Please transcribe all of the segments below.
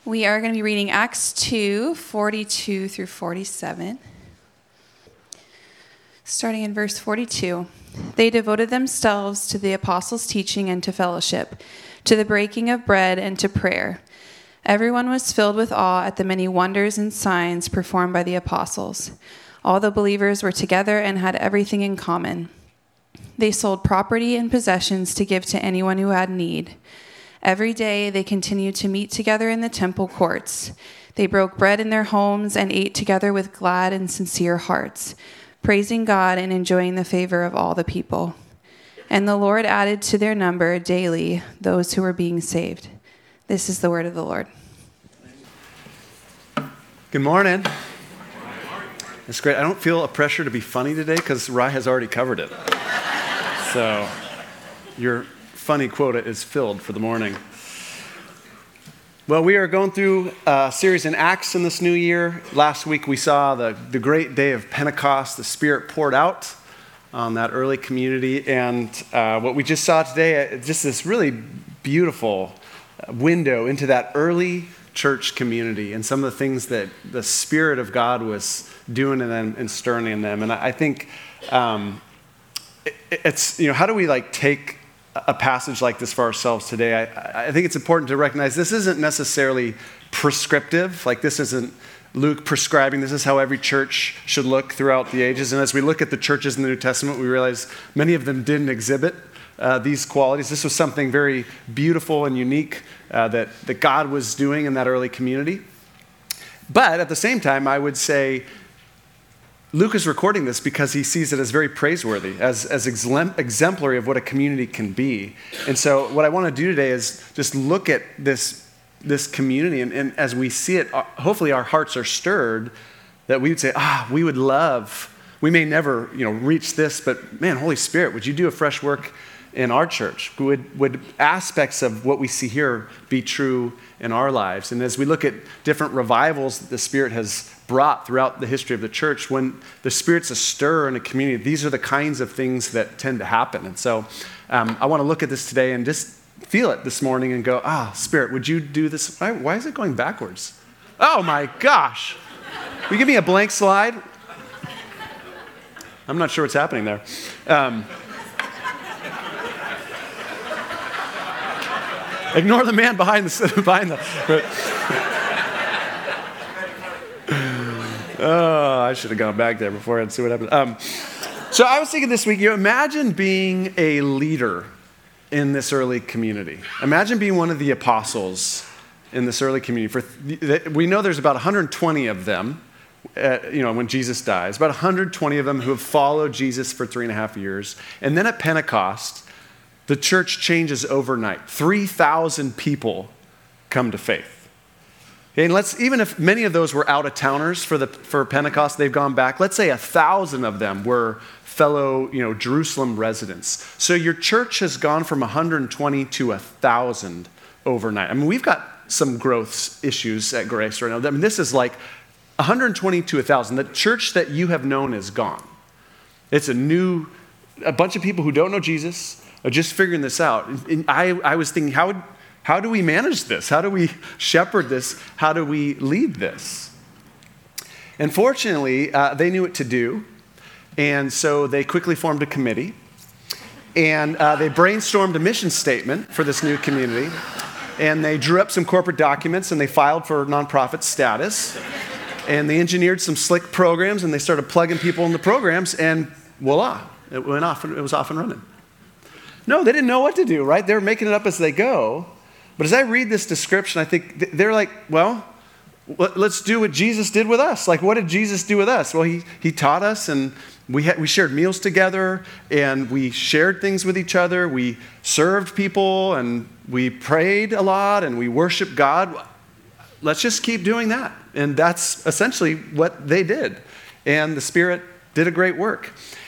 We are going to be reading Acts 2, 42 through 47. Starting in verse 42. They devoted themselves to the apostles' teaching and to fellowship, to the breaking of bread and to prayer. Everyone was filled with awe at the many wonders and signs performed by the apostles. All the believers were together and had everything in common. They sold property and possessions to give to anyone who had need. Every day they continued to meet together in the temple courts. They broke bread in their homes and ate together with glad and sincere hearts, praising God and enjoying the favor of all the people. And the Lord added to their number daily those who were being saved. This is the word of the Lord. Good morning. It's great. I don't feel a pressure to be funny today because Rye has already covered it. So your funny quota is filled for the morning. Well, we are going through a series in Acts in this new year. Last week we saw the great day of Pentecost. The Spirit poured out on that early community. And what we just saw today, just this really beautiful window into that early church community and some of the things that the Spirit of God was doing in them and stirring in them. And I think it's, how do we take a passage like this for ourselves today? I think it's important to recognize this isn't necessarily prescriptive. This isn't Luke prescribing this is how every church should look throughout the ages. And as we look at the churches in the New Testament, we realize many of them didn't exhibit these qualities. This was something very beautiful and unique that God was doing in that early community. But at the same time, I would say Luke is recording this because he sees it as very praiseworthy, as exemplary of what a community can be. And so what I want to do today is just look at this community, and as we see it, hopefully our hearts are stirred that we would say, we would love, we may never reach this, but man, Holy Spirit, would you do a fresh work in our church? Would aspects of what we see here be true in our lives? And as we look at different revivals that the Spirit has brought throughout the history of the church, when the Spirit's astir in a community, these are the kinds of things that tend to happen. And so I want to look at this today and just feel it this morning and go, Spirit, would you do this? Why is it going backwards? Oh my gosh. Will you give me a blank slide? I'm not sure what's happening there. Ignore the man behind the. Oh, I should have gone back there before and see what happened. So I was thinking this week, imagine being a leader in this early community. Imagine being one of the apostles in this early community. We know there's about 120 of them, when Jesus dies. About 120 of them who have followed Jesus for 3.5 years. And then at Pentecost, the church changes overnight. 3,000 people come to faith. And even if many of those were out-of-towners for Pentecost, they've gone back. Let's say 1,000 of them were fellow, Jerusalem residents. So your church has gone from 120 to 1,000 overnight. I mean, we've got some growth issues at Grace right now. I mean, this is 120 to 1,000. The church that you have known is gone. It's a bunch of people who don't know Jesus are just figuring this out. And I was thinking, how do we manage this? How do we shepherd this? How do we lead this? And fortunately, they knew what to do. And so they quickly formed a committee. And they brainstormed a mission statement for this new community. And they drew up some corporate documents, and they filed for nonprofit status. And they engineered some slick programs, and they started plugging people in the programs, and voila, it went off. It was off and running. No, they didn't know what to do, right? They were making it up as they go. But as I read this description, I think they're like, well, let's do what Jesus did with us. What did Jesus do with us? Well, he taught us, and we shared meals together, and we shared things with each other. We served people, and we prayed a lot, and we worshiped God. Let's just keep doing that. And that's essentially what they did. And the Spirit did a great work.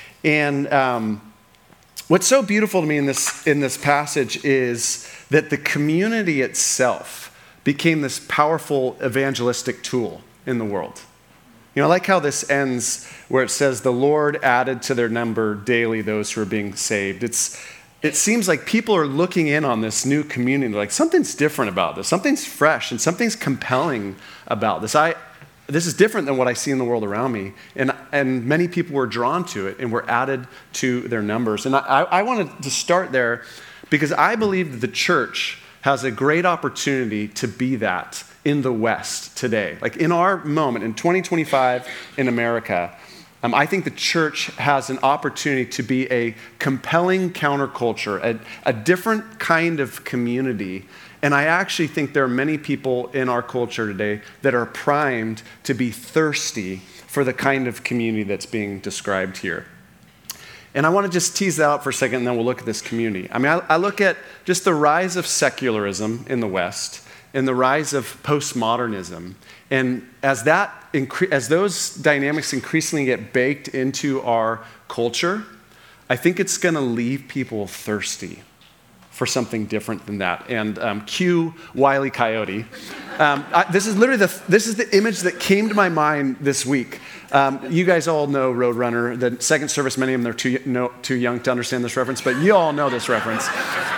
And what's so beautiful to me in this passage is that the community itself became this powerful evangelistic tool in the world. I like how this ends where it says, the Lord added to their number daily those who are being saved. it seems like people are looking in on this new community, like something's different about this, something's fresh, and something's compelling about this. This is different than what I see in the world around me, and many people were drawn to it and were added to their numbers. And I wanted to start there because I believe that the church has a great opportunity to be that in the West today. Like in our moment, in 2025 in America, I think the church has an opportunity to be a compelling counterculture, a different kind of community. And I actually think there are many people in our culture today that are primed to be thirsty for the kind of community that's being described here. And I want to just tease that out for a second, and then we'll look at this community. I mean, I look at just the rise of secularism in the West and the rise of postmodernism. And as those dynamics increasingly get baked into our culture, I think it's going to leave people thirsty for something different than that. And cue Wile E. Coyote. This is the image that came to my mind this week. You guys all know Roadrunner, the Second Service. Many of them are too young to understand this reference, but you all know this reference.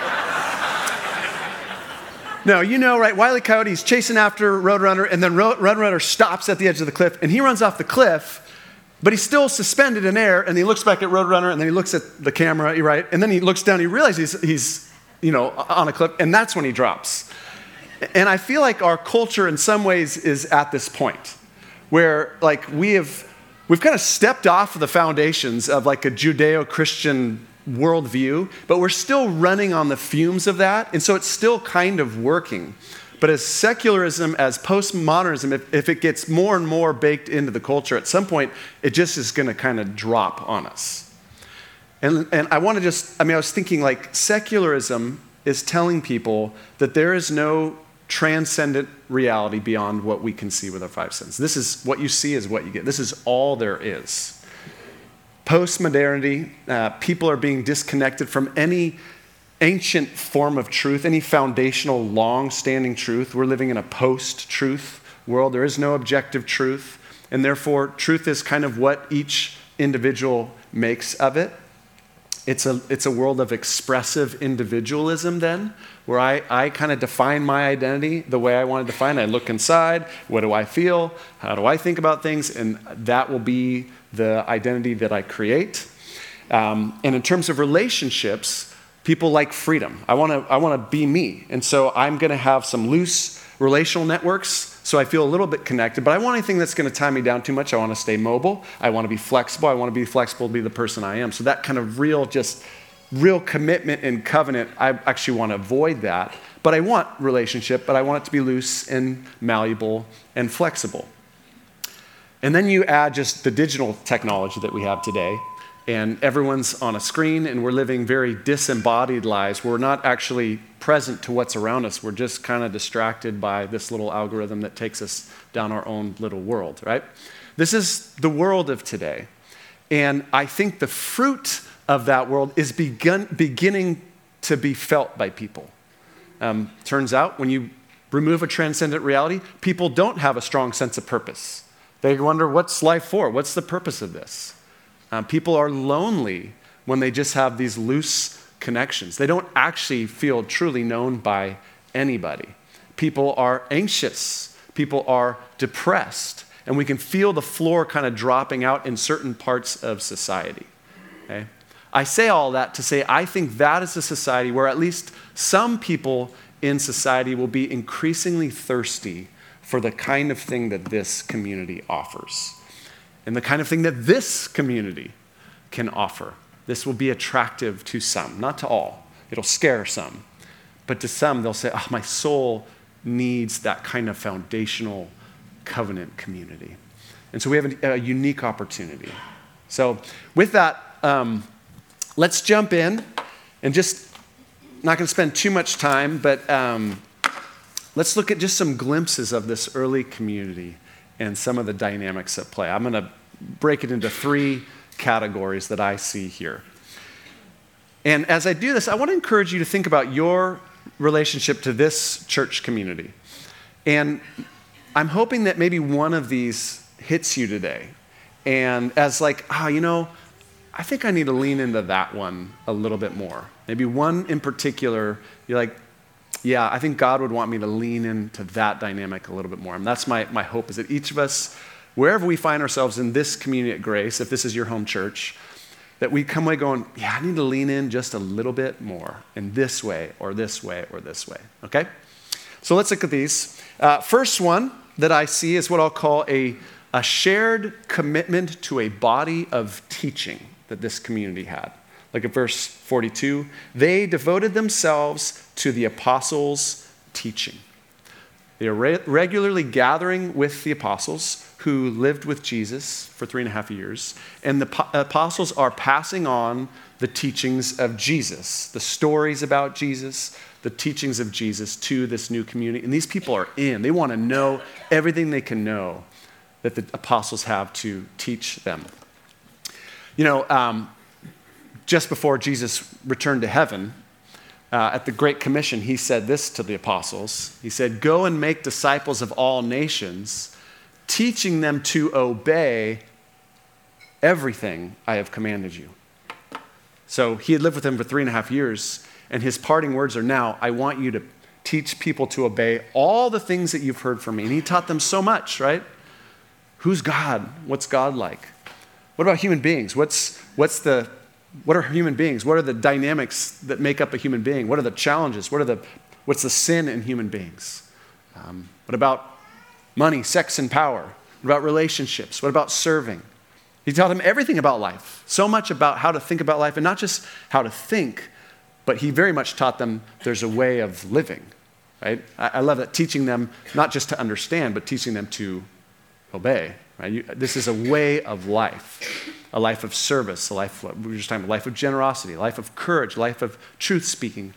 No, you know, right? Wile E. Coyote's chasing after Roadrunner, and then Roadrunner stops at the edge of the cliff, and he runs off the cliff, but he's still suspended in air, and he looks back at Roadrunner, and then he looks at the camera, right? And then he looks down, and he realizes he's on a cliff, and that's when he drops. And I feel like our culture in some ways is at this point where like we've kind of stepped off of the foundations of like a Judeo-Christian worldview, but we're still running on the fumes of that, and so it's still kind of working. But as secularism, as postmodernism, if it gets more and more baked into the culture, at some point, it just is going to kind of drop on us. And I was thinking like secularism is telling people that there is no transcendent reality beyond what we can see with our five senses. This is what you see is what you get. This is all there is. Post-modernity, people are being disconnected from any ancient form of truth, any foundational, long-standing truth. We're living in a post-truth world. There is no objective truth, and therefore, truth is kind of what each individual makes of it. It's a world of expressive individualism then, where I kind of define my identity the way I want to define it. I look inside, what do I feel, how do I think about things, and that will be the identity that I create. And in terms of relationships, people like freedom. I want to be me, and so I'm going to have some loose relational networks so I feel a little bit connected, but I want anything that's going to tie me down too much. I want to stay mobile. I want to be flexible. I want to be flexible to be the person I am. So that kind of real commitment and covenant, I actually want to avoid that. But I want relationship, but I want it to be loose and malleable and flexible. And then you add just the digital technology that we have today, and everyone's on a screen, and we're living very disembodied lives. We're not actually present to what's around us. We're just kind of distracted by this little algorithm that takes us down our own little world, right? This is the world of today. And I think the fruit of that world is beginning to be felt by people. Turns out when you remove a transcendent reality, people don't have a strong sense of purpose. They wonder, what's life for? What's the purpose of this? People are lonely when they just have these loose connections. They don't actually feel truly known by anybody. People are anxious. People are depressed. And we can feel the floor kind of dropping out in certain parts of society. Okay? I say all that to say I think that is a society where at least some people in society will be increasingly thirsty for the kind of thing that this community offers. And the kind of thing that this community can offer. This will be attractive to some, not to all. It'll scare some. But to some, they'll say, my soul needs that kind of foundational covenant community. And so we have a unique opportunity. So with that, let's jump in and just, not going to spend too much time, but let's look at just some glimpses of this early community and some of the dynamics at play. I'm going to break it into 3 categories that I see here. And as I do this, I want to encourage you to think about your relationship to this church community. And I'm hoping that maybe one of these hits you today. And as like, I I think I need to lean into that one a little bit more. Maybe one in particular, you're like, yeah, I think God would want me to lean into that dynamic a little bit more. And that's my hope, is that each of us, wherever we find ourselves in this community at Grace, if this is your home church, that we come away going, yeah, I need to lean in just a little bit more in this way or this way or this way, okay? So let's look at these. First one that I see is what I'll call a shared commitment to a body of teaching that this community had. Like at verse 42, they devoted themselves to the apostles' teaching. They are regularly gathering with the apostles who lived with Jesus for 3.5 years, and the apostles are passing on the teachings of Jesus, the stories about Jesus, the teachings of Jesus to this new community. And these people are in. They want to know everything they can know that the apostles have to teach them. You know, just before Jesus returned to heaven, at the Great Commission, he said this to the apostles. He said, "Go and make disciples of all nations, teaching them to obey everything I have commanded you." So he had lived with them for 3.5 years, and his parting words are now, I want you to teach people to obey all the things that you've heard from me. And he taught them so much, right? Who's God? What's God like? What about human beings? What are human beings? What are the dynamics that make up a human being? What are the challenges? What's the sin in human beings? What about money, sex, and power? What about relationships? What about serving? He taught them everything about life, so much about how to think about life, and not just how to think, but he very much taught them there's a way of living, right? I love that, teaching them not just to understand, but teaching them to obey, right? This is a way of life, a life of service, we were just talking about, a life of generosity, a life of courage, a life of truth-speaking,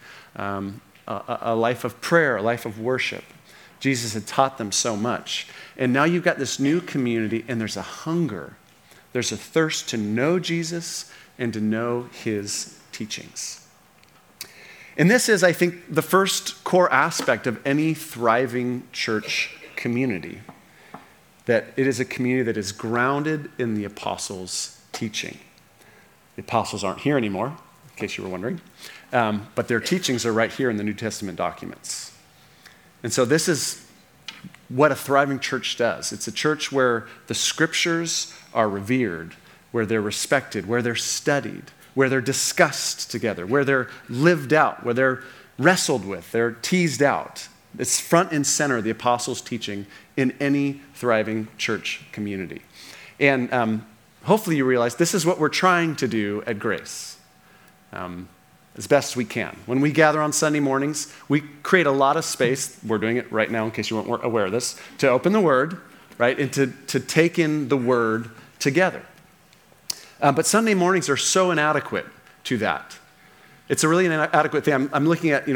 a life of prayer, a life of worship. Jesus had taught them so much. And now you've got this new community, and there's a hunger. There's a thirst to know Jesus and to know his teachings. And this is, I think, the first core aspect of any thriving church community, that it is a community that is grounded in the apostles' teaching. The apostles aren't here anymore, in case you were wondering, but their teachings are right here in the New Testament documents. And so this is what a thriving church does. It's a church where the scriptures are revered, where they're respected, where they're studied, where they're discussed together, where they're lived out, where they're wrestled with, they're teased out. It's front and center, the apostles' teaching in any thriving church community. And hopefully you realize this is what we're trying to do at Grace. As best we can. When we gather on Sunday mornings, we create a lot of space, we're doing it right now in case you weren't aware of this, to open the Word, right, and to take in the Word together. But Sunday mornings are so inadequate to that. It's a really inadequate thing. I'm looking at,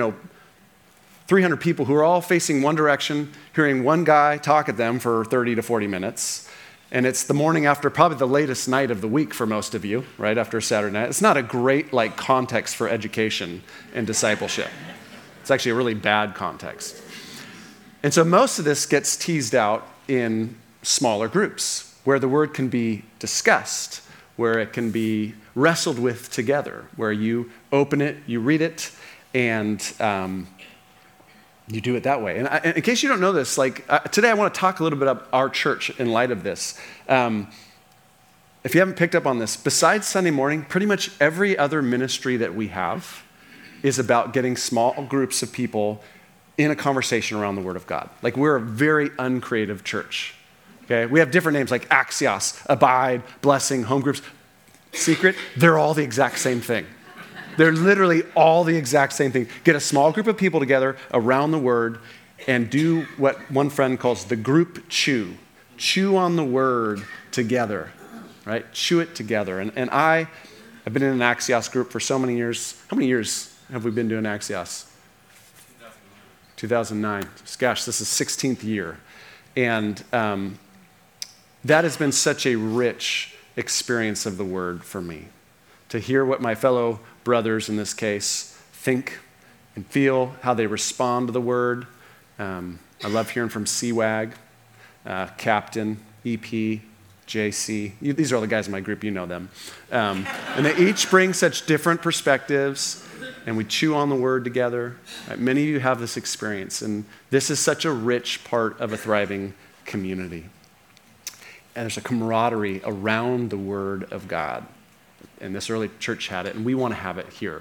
300 people who are all facing one direction, hearing one guy talk at them for 30 to 40 minutes. And it's the morning after probably the latest night of the week for most of you, right, after Saturday night. It's not a great context for education and discipleship. It's actually a really bad context. And so most of this gets teased out in smaller groups where the word can be discussed, where it can be wrestled with together, where you open it, you read it, and you do it that way. And in case you don't know this, today I want to talk a little bit about our church in light of this. If you haven't picked up on this, besides Sunday morning, pretty much every other ministry that we have is about getting small groups of people in a conversation around the Word of God. We're a very uncreative church. Okay? We have different names like Axios, Abide, Blessing, Home Groups. Secret, they're all the exact same thing. They're literally all the exact same thing. Get a small group of people together around the Word and do what one friend calls the group chew. Chew on the Word together, right? Chew it together. And I've been in an Axios group for so many years. How many years have we been doing Axios? 2009. Gosh, this is 16th year. And that has been such a rich experience of the Word for me. To hear what my fellow brothers in this case think and feel, how they respond to the Word. I love hearing from CWAG, Captain, EP, JC. These are all the guys in my group, you know them. And they each bring such different perspectives, and we chew on the word together. Right? Many of you have this experience, and this is such a rich part of a thriving community. And there's a camaraderie around the word of God. And this early church had it, and we want to have it here.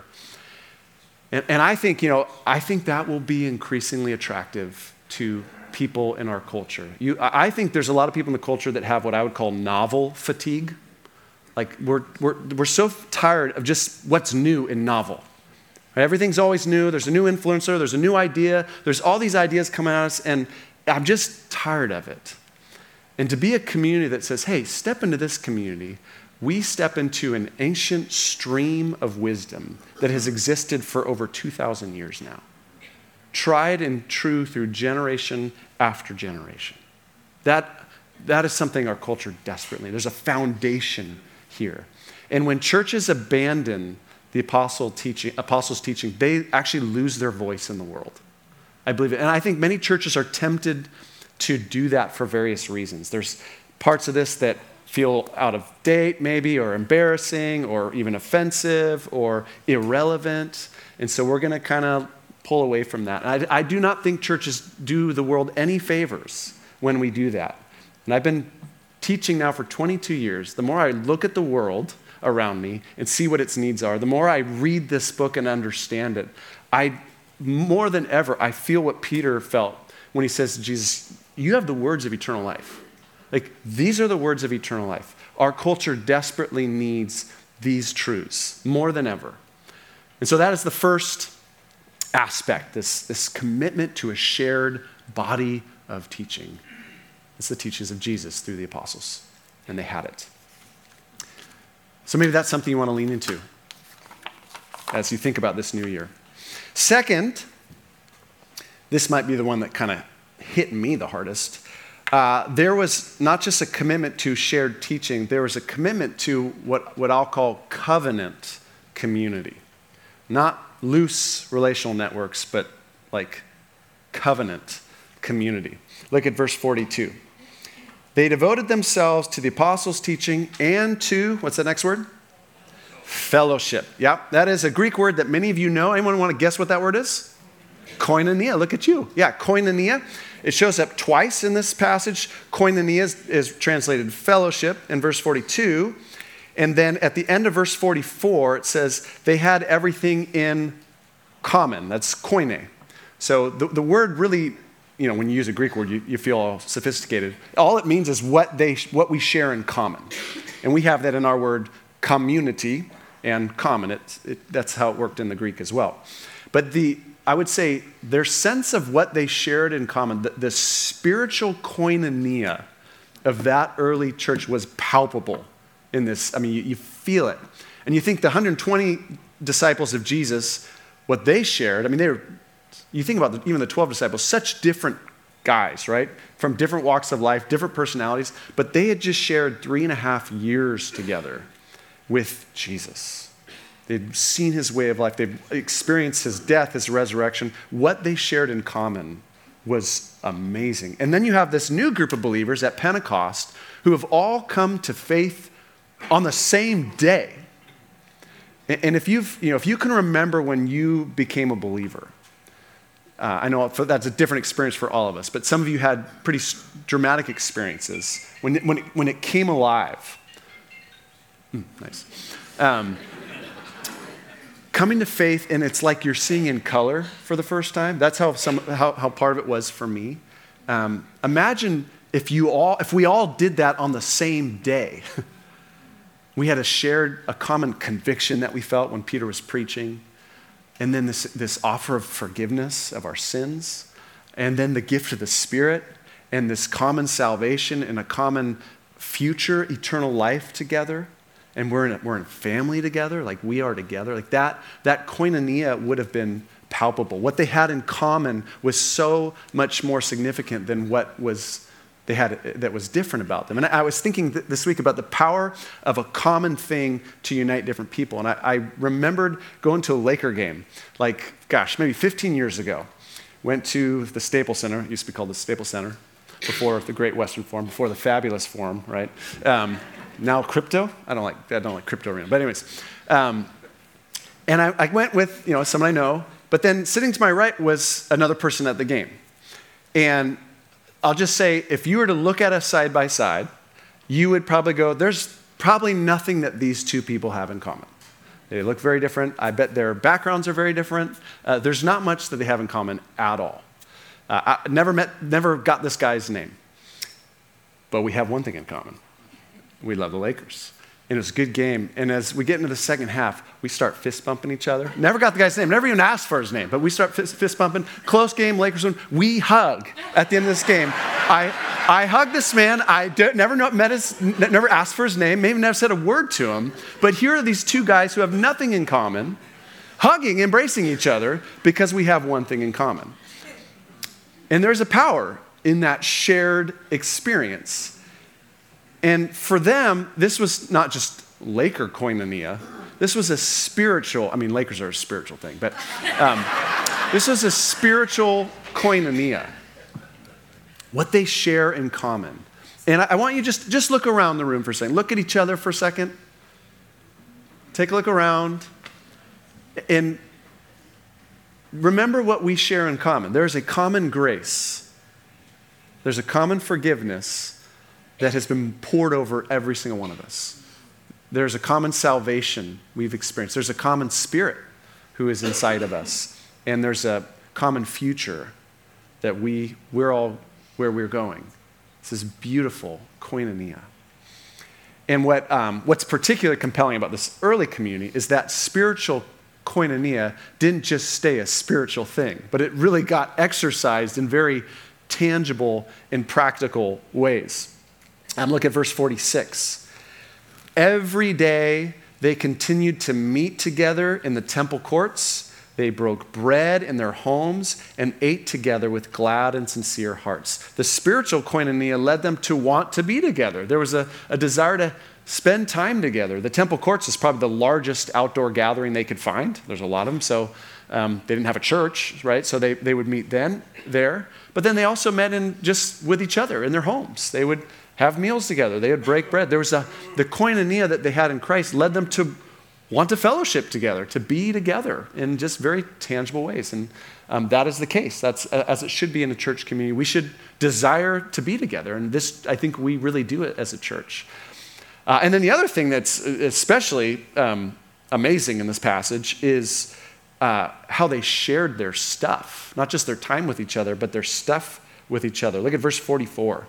And I think, that will be increasingly attractive to people in our culture. I think there's a lot of people in the culture that have what I would call novel fatigue. Like we're so tired of just what's new and novel. Right? Everything's always new. There's a new influencer. There's a new idea. There's all these ideas coming at us, and I'm just tired of it. And to be a community that says, hey, step into this community, we step into an ancient stream of wisdom that has existed for over 2,000 years now. Tried and true through generation after generation. That is something our culture desperately needs. There's a foundation here. And when churches abandon the apostles' teaching, they actually lose their voice in the world. I believe it. And I think many churches are tempted to do that for various reasons. There's parts of this that feel out of date maybe, or embarrassing, or even offensive, or irrelevant. And so we're going to kind of pull away from that. And I do not think churches do the world any favors when we do that. And I've been teaching now for 22 years. The more I look at the world around me and see what its needs are, the more I read this book and understand it, more than ever, I feel what Peter felt when he says to Jesus, you have the words of eternal life. Like, these are the words of eternal life. Our culture desperately needs these truths more than ever. And so that is the first aspect, this commitment to a shared body of teaching. It's the teachings of Jesus through the apostles, and they had it. So maybe that's something you want to lean into as you think about this new year. Second, this might be the one that kind of hit me the hardest. There was not just a commitment to shared teaching, there was a commitment to what I'll call covenant community. Not loose relational networks, but like covenant community. Look at verse 42. They devoted themselves to the apostles' teaching and to, what's the next word? Fellowship. Yeah, that is a Greek word that many of you know. Anyone want to guess what that word is? Koinonia. Look at you. Yeah, koinonia. It shows up twice in this passage. Koinonia is translated fellowship in verse 42. And then at the end of verse 44, it says they had everything in common. That's koine. So the word really, when you use a Greek word, you feel all sophisticated. All it means is what we share in common. And we have that in our word community and common. That's how it worked in the Greek as well. But I would say their sense of what they shared in common, the spiritual koinonia of that early church was palpable in this. I mean, you feel it. And you think the 120 disciples of Jesus, what they shared, I mean, you think about even the 12 disciples, such different guys, right? From different walks of life, different personalities, but they had just shared 3.5 years together with Jesus. They'd seen his way of life. They'd experienced his death, his resurrection. What they shared in common was amazing. And then you have this new group of believers at Pentecost who have all come to faith on the same day. And if you can remember when you became a believer, I know that's a different experience for all of us, but some of you had pretty dramatic experiences when it came alive. Nice. Coming to faith, and it's like you're seeing in color for the first time. That's how part of it was for me. Imagine if we all did that on the same day. We had a common conviction that we felt when Peter was preaching, and then this offer of forgiveness of our sins, and then the gift of the Spirit, and this common salvation and a common future eternal life together. And we're in family together, like we are together. Like that koinonia would have been palpable. What they had in common was so much more significant than what they had that was different about them. And I was thinking this week about the power of a common thing to unite different people. And I remembered going to a Laker game, maybe 15 years ago. Went to the Staples Center. It used to be called the Staples Center. before the Great Western Forum, before the Fabulous Forum, right? Now crypto. I don't like crypto arena. But anyways, and I went with someone I know. But then sitting to my right was another person at the game, and I'll just say, if you were to look at us side by side, you would probably go, there's probably nothing that these two people have in common. They look very different. I bet their backgrounds are very different. There's not much that they have in common at all. I never got this guy's name. But we have one thing in common. We love the Lakers. And it was a good game. And as we get into the second half, we start fist bumping each other. Never got the guy's name. Never even asked for his name. But we start fist bumping. Close game, Lakers win. We hug at the end of this game. I hugged this man. Never asked for his name. Maybe never said a word to him. But here are these two guys who have nothing in common, hugging, embracing each other because we have one thing in common. And there's a power in that shared experience. And for them, this was not just Laker koinonia. This was a spiritual, Lakers are a spiritual thing, but this was a spiritual koinonia. What they share in common. And I want you just look around the room for a second. Look at each other for a second. Take a look around. And remember what we share in common. There's a common grace. There's a common forgiveness that has been poured over every single one of us. There's a common salvation we've experienced. There's a common spirit who is inside of us. And there's a common future that we're all where we're going. This is beautiful koinonia. And what's particularly compelling about this early community is that spiritual koinonia didn't just stay a spiritual thing, but it really got exercised in very tangible and practical ways. Look at verse 46. Every day they continued to meet together in the temple courts. They broke bread in their homes and ate together with glad and sincere hearts. The spiritual koinonia led them to want to be together. There was a desire to spend time together. The temple courts is probably the largest outdoor gathering they could find. There's a lot of them, so they didn't have a church, right? So they would meet there. But then they also met just with each other in their homes. They would have meals together. They would break bread. There was the koinonia that they had in Christ led them to want to fellowship together, to be together in just very tangible ways. And that is the case. That's as it should be in a church community. We should desire to be together. And this, I think we really do it as a church. And then the other thing that's especially amazing in this passage is how they shared their stuff. Not just their time with each other, but their stuff with each other. Look at verse 44.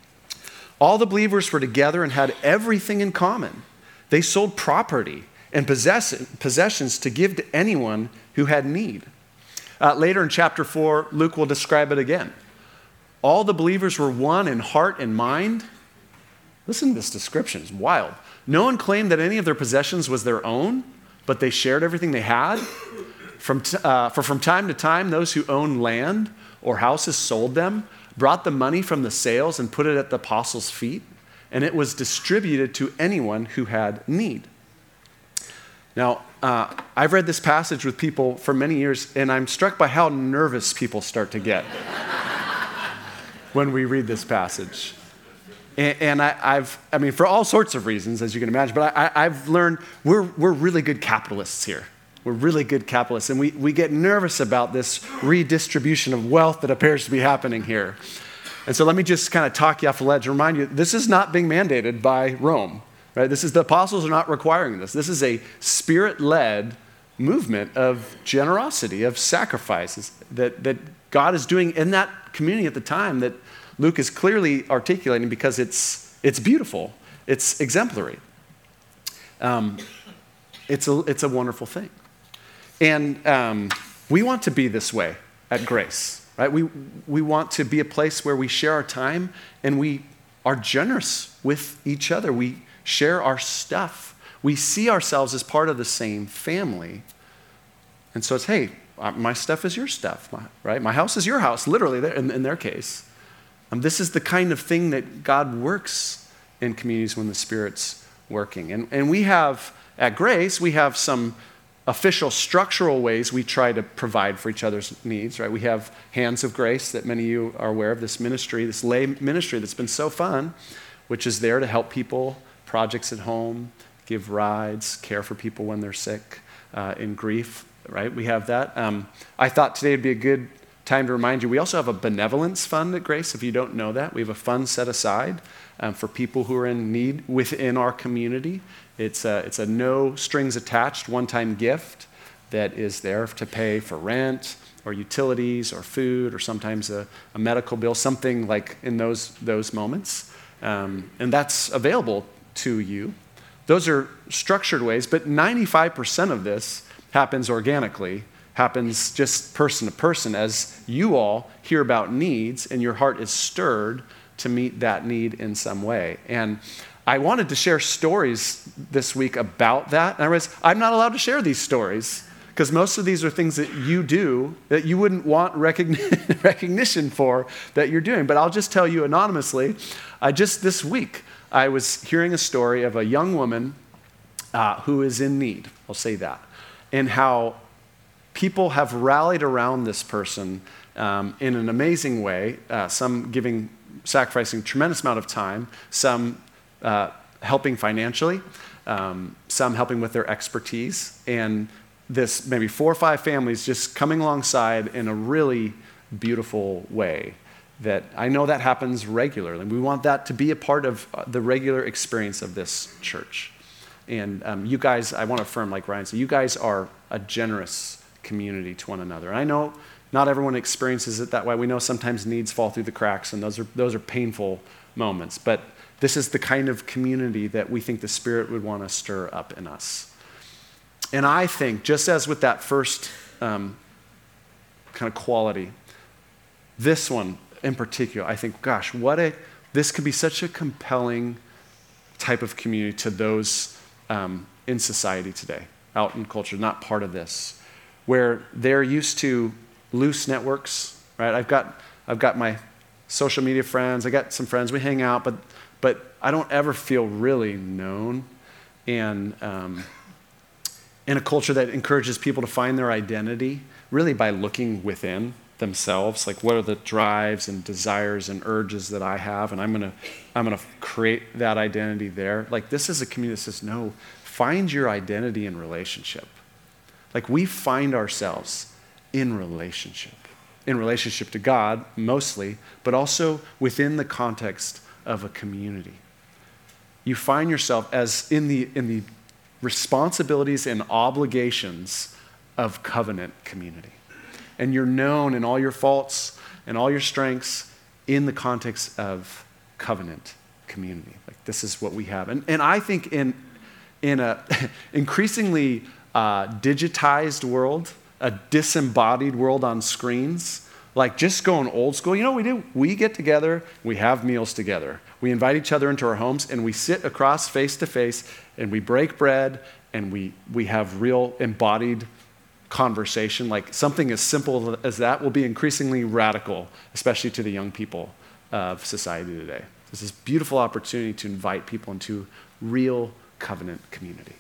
All the believers were together and had everything in common. They sold property and possessions to give to anyone who had need. Later in chapter 4, Luke will describe it again. All the believers were one in heart and mind. Listen to this description. It's wild. No one claimed that any of their possessions was their own, but they shared everything they had. For from time to time, those who owned land or houses sold them, brought the money from the sales and put it at the apostles' feet, and it was distributed to anyone who had need. Now, I've read this passage with people for many years, and I'm struck by how nervous people start to get when we read this passage. And I've for all sorts of reasons, as you can imagine, but I've learned we're really good capitalists here. We're really good capitalists, and we get nervous about this redistribution of wealth that appears to be happening here. And so let me just kind of talk you off the ledge and remind you, this is not being mandated by Rome, right? The apostles are not requiring this. This is a spirit-led movement of generosity, of sacrifices that God is doing in that community at the time that Luke is clearly articulating because it's beautiful, it's exemplary. It's a wonderful thing. And we want to be this way at Grace, right? We want to be a place where we share our time and we are generous with each other. We share our stuff. We see ourselves as part of the same family. And so it's, hey, my stuff is your stuff, right? My house is your house, literally, in their case. This is the kind of thing that God works in communities when the Spirit's working. And we have, at Grace, we have some official structural ways we try to provide for each other's needs, right? We have Hands of Grace that many of you are aware of, this ministry, this lay ministry that's been so fun, which is there to help people, projects at home, give rides, care for people when they're sick, in grief, right? We have that. I thought today would be a good time to remind you, we also have a benevolence fund at Grace. If you don't know that, we have a fund set aside for people who are in need within our community. It's a no strings attached one-time gift that is there to pay for rent or utilities or food or sometimes a medical bill, something like in those moments. And that's available to you. Those are structured ways, but 95% of this happens organically, happens just person to person as you all hear about needs and your heart is stirred to meet that need in some way. And I wanted to share stories this week about that. And I realized I'm not allowed to share these stories because most of these are things that you do that you wouldn't want recognition for that you're doing. But I'll just tell you anonymously, this week, I was hearing a story of a young woman who is in need. I'll say that. And how people have rallied around this person in an amazing way, some sacrificing a tremendous amount of time, some helping financially, some helping with their expertise, and this maybe 4 or 5 families just coming alongside in a really beautiful way that I know that happens regularly. We want that to be a part of the regular experience of this church. And you guys, I want to affirm, like Ryan said, you guys are a generous community to one another. And I know not everyone experiences it that way. We know sometimes needs fall through the cracks, and those are painful moments. But this is the kind of community that we think the Spirit would want to stir up in us. And I think, just as with that first kind of quality, this one in particular, I think, gosh, this could be such a compelling type of community to those in society today, out in culture, not part of this, where they're used to loose networks, right? I've got my social media friends, I got some friends, we hang out, but I don't ever feel really known. And in a culture that encourages people to find their identity really by looking within themselves, like what are the drives and desires and urges that I have, and I'm gonna create that identity there. Like, this is a community that says, no, find your identity in relationship. Like, we find ourselves in relationship to God mostly, but also within the context of a community. You find yourself as in the responsibilities and obligations of covenant community. And you're known in all your faults and all your strengths in the context of covenant community. Like, this is what we have. And I think in a increasingly digitized world, a disembodied world on screens, like just going old school, you know what we do? We get together, we have meals together. We invite each other into our homes, and we sit across face to face, and we break bread, and we have real embodied conversation. Like, something as simple as that will be increasingly radical, especially to the young people of society today. There's this beautiful opportunity to invite people into real covenant community.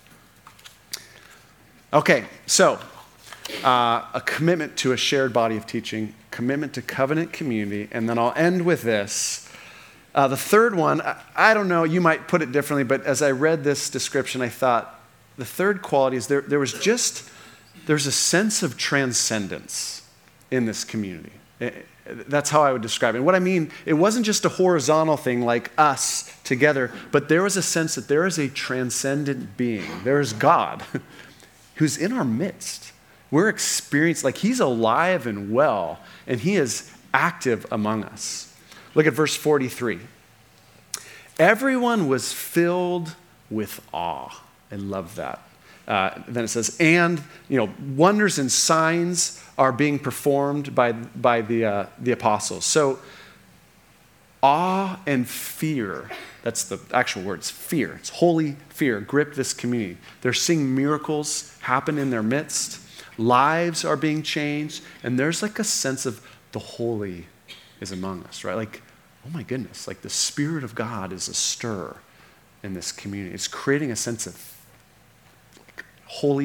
Okay, so a commitment to a shared body of teaching, commitment to covenant community, and then I'll end with this. The third one, I don't know, you might put it differently, but as I read this description, I thought the third quality is there's a sense of transcendence in this community. That's how I would describe it. And what I mean, it wasn't just a horizontal thing like us together, but there was a sense that there is a transcendent being. There is God who's in our midst. We're experienced, like he's alive and well, and he is active among us. Look at verse 43. Everyone was filled with awe. I love that. Then it says, and wonders and signs are being performed by the apostles. So awe and fear, that's the actual word, it's fear. It's holy fear, gripped this community. They're seeing miracles happen in their midst. Lives are being changed. And there's like a sense of the holy is among us, right? Like, oh my goodness, like the Spirit of God is astir in this community. It's creating a sense of holy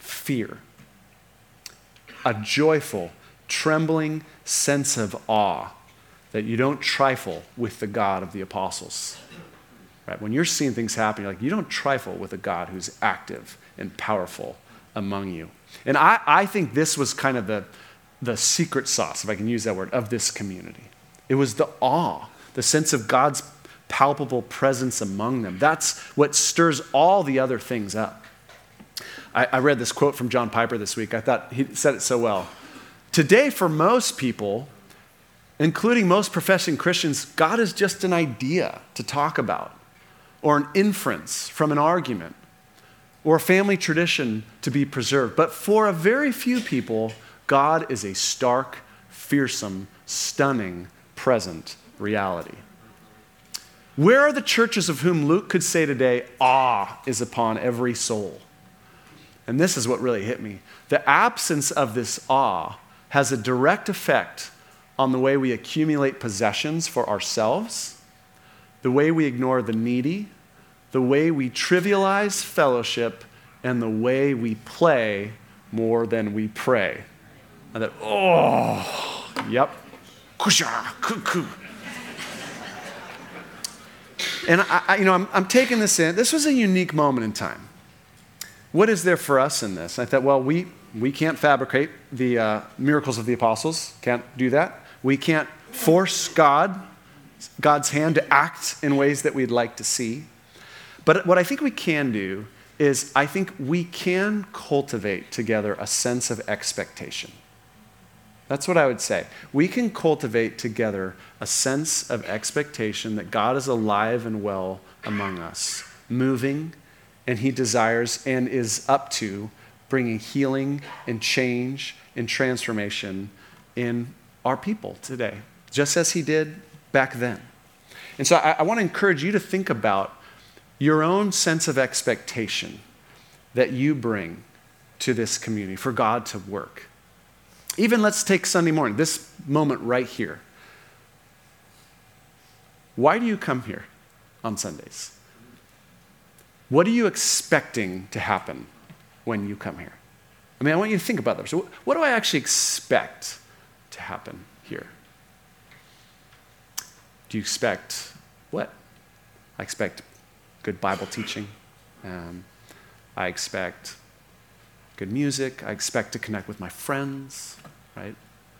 fear. A joyful, trembling sense of awe that you don't trifle with the God of the apostles. Right? When you're seeing things happen, you're like, you don't trifle with a God who's active and powerful among you. And I think this was kind of the secret sauce, if I can use that word, of this community. It was the awe, the sense of God's palpable presence among them. That's what stirs all the other things up. I read this quote from John Piper this week. I thought he said it so well. Today, for most people, including most professing Christians, God is just an idea to talk about, or an inference from an argument, or a family tradition to be preserved. But for a very few people, God is a stark, fearsome, stunning, present reality. Where are the churches of whom Luke could say today, awe is upon every soul? And this is what really hit me. The absence of this awe has a direct effect on the way we accumulate possessions for ourselves, the way we ignore the needy, the way we trivialize fellowship, and the way we play more than we pray. And that, yep. Kusha, cuckoo. And I'm taking this in. This was a unique moment in time. What is there for us in this? I thought, well, we can't fabricate the miracles of the apostles. Can't do that. We can't force God's hand to act in ways that we'd like to see. But what I think we can do is I think we can cultivate together a sense of expectation. That's what I would say. We can cultivate together a sense of expectation that God is alive and well among us, moving, and he desires and is up to bringing healing and change and transformation in our people today, just as he did back then. And so I want to encourage you to think about your own sense of expectation that you bring to this community for God to work. Even let's take Sunday morning, this moment right here. Why do you come here on Sundays? What are you expecting to happen when you come here? I mean, I want you to think about that. So what do I actually expect to happen here? Do you expect what? I expect good Bible teaching. I expect good music. I expect to connect with my friends, right?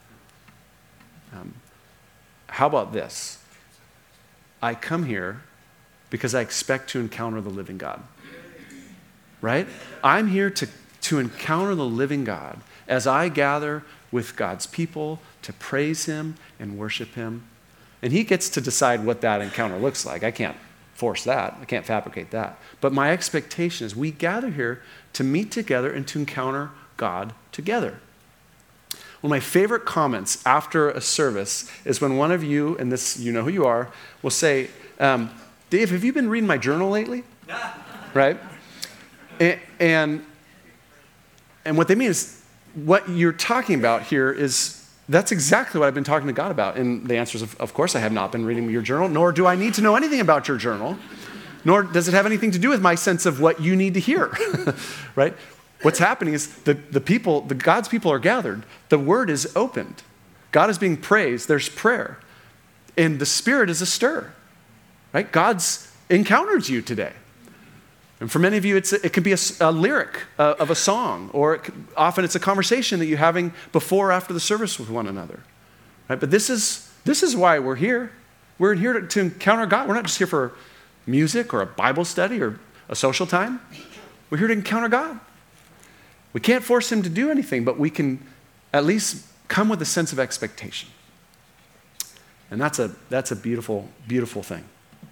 How about this? I come here because I expect to encounter the living God, right? I'm here to encounter the living God as I gather with God's people to praise him and worship him. And he gets to decide what that encounter looks like. I can't force that. I can't fabricate that. But my expectation is we gather here to meet together and to encounter God together. One of my favorite comments after a service is when one of you, and this, you know who you are, will say, Dave, have you been reading my journal lately? Right? And what they mean is, what you're talking about here is, that's exactly what I've been talking to God about. And the answer is, of course I have not been reading your journal, nor do I need to know anything about your journal, nor does it have anything to do with my sense of what you need to hear, right? What's happening is the God's people are gathered. The word is opened. God is being praised. There's prayer. And the Spirit is astir, right? God's encountered you today. And for many of you, it could be a lyric of a song, or often it's a conversation that you're having before or after the service with one another, right? But this is why we're here. We're here to encounter God. We're not just here for music or a Bible study or a social time. We're here to encounter God. We can't force him to do anything, but we can at least come with a sense of expectation. And that's a beautiful, beautiful thing.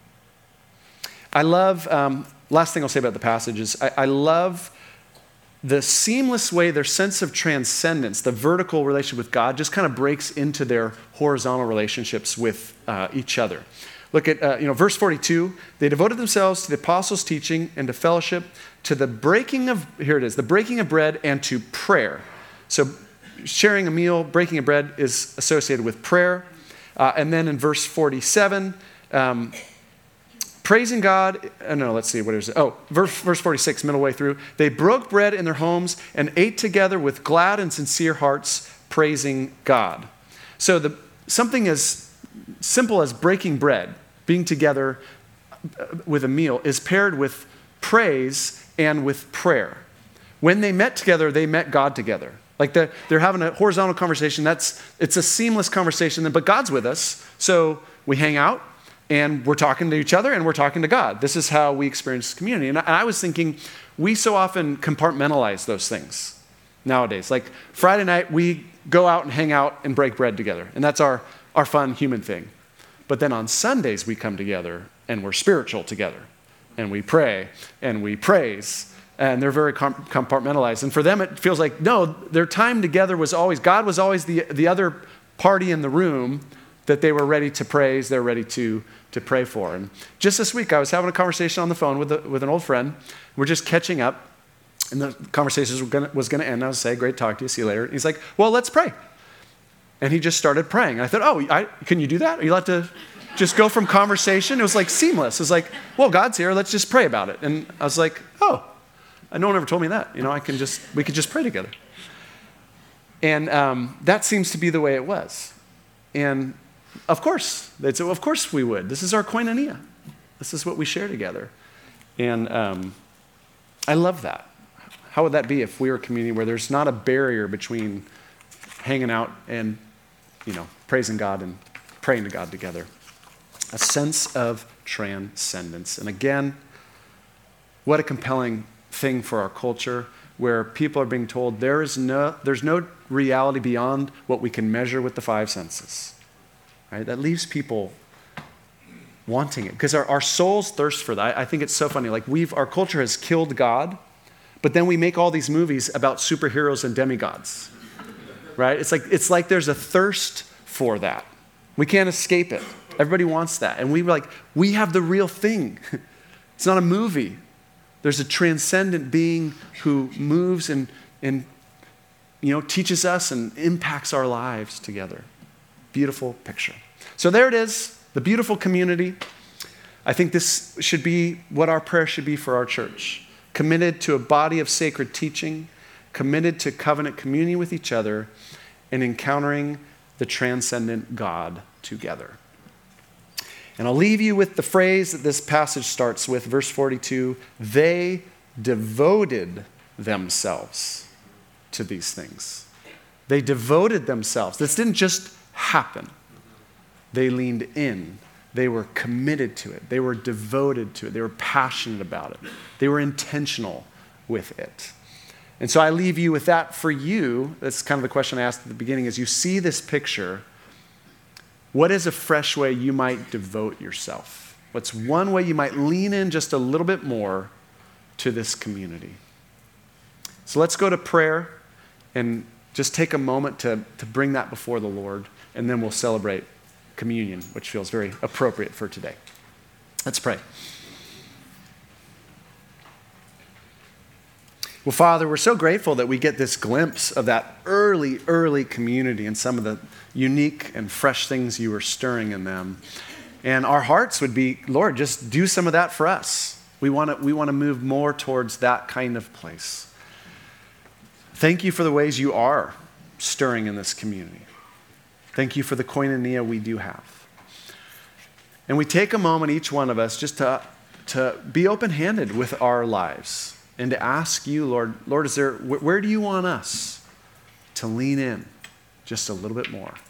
I love, last thing I'll say about the passage is I love the seamless way their sense of transcendence, the vertical relationship with God, just kind of breaks into their horizontal relationships with each other. Look at verse 42. They devoted themselves to the apostles' teaching and to fellowship, to the breaking of bread and to prayer. So sharing a meal, breaking of bread is associated with prayer. And then in verse 47, praising God. No, let's see, what is it? Oh, verse 46, middle way through. They broke bread in their homes and ate together with glad and sincere hearts, praising God. So something as simple as breaking bread, being together with a meal, is paired with praise and with prayer. When they met together, they met God together. Like they're having a horizontal conversation. It's a seamless conversation, but God's with us. So we hang out and we're talking to each other and we're talking to God. This is how we experience community. And I was thinking, we so often compartmentalize those things nowadays. Like Friday night, we go out and hang out and break bread together. And that's our fun human thing. But then on Sundays, we come together and we're spiritual together. And we pray and we praise. And they're very compartmentalized. And for them, it feels like, no, their time together was always, God was always the other party in the room that they were ready to praise, they're ready to pray for. And just this week, I was having a conversation on the phone with an old friend. We're just catching up. And the conversation was going to end. I was say, great talk to you, see you later. And he's like, well, let's pray. And he just started praying. And I thought, can you do that? Are you allowed to just go from conversation? It was like seamless. It was like, well, God's here. Let's just pray about it. And I was like, oh, no one ever told me that. You know, we could just pray together. And that seems to be the way it was. And of course, they'd say, well, of course we would. This is our koinonia. This is what we share together. And I love that. How would that be if we were a community where there's not a barrier between hanging out and, praising God and praying to God together? A sense of transcendence. And again, what a compelling thing for our culture, where people are being told there's no reality beyond what we can measure with the five senses. Right? That leaves people wanting it because our souls thirst for that. I think it's so funny. Like our culture has killed God, but then we make all these movies about superheroes and demigods. Right? It's like there's a thirst for that. We can't escape it. Everybody wants that. And we have the real thing. It's not a movie. There's a transcendent being who moves and teaches us and impacts our lives together. Beautiful picture. So there it is, the beautiful community. I think this should be what our prayer should be for our church. Committed to a body of sacred teaching, committed to covenant communion with each other, and encountering the transcendent God together. And I'll leave you with the phrase that this passage starts with, verse 42, they devoted themselves to these things. They devoted themselves. This didn't just happen. They leaned in. They were committed to it. They were devoted to it. They were passionate about it. They were intentional with it. And so I leave you with that for you. That's kind of the question I asked at the beginning. As you see this picture, what is a fresh way you might devote yourself? What's one way you might lean in just a little bit more to this community? So let's go to prayer and just take a moment to bring that before the Lord, and then we'll celebrate communion, which feels very appropriate for today. Let's pray. Well, Father, we're so grateful that we get this glimpse of that early community and some of the unique and fresh things you were stirring in them. And our hearts would be, Lord, just do some of that for us. We want to move more towards that kind of place. Thank you for the ways you are stirring in this community. Thank you for the koinonia we do have. And we take a moment, each one of us, just to be open-handed with our lives and to ask you, Lord, where do you want us to lean in just a little bit more?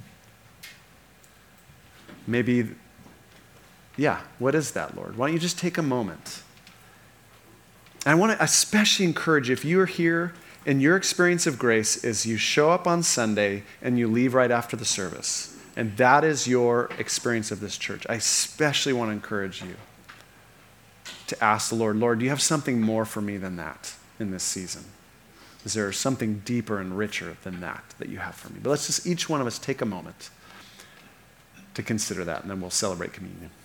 Maybe, what is that, Lord? Why don't you just take a moment? And I want to especially encourage you, if you are here and your experience of grace is you show up on Sunday and you leave right after the service, and that is your experience of this church, I especially want to encourage you to ask the Lord, do you have something more for me than that in this season? Is there something deeper and richer than that you have for me? But let's just, each one of us, take a moment to consider that, and then we'll celebrate communion.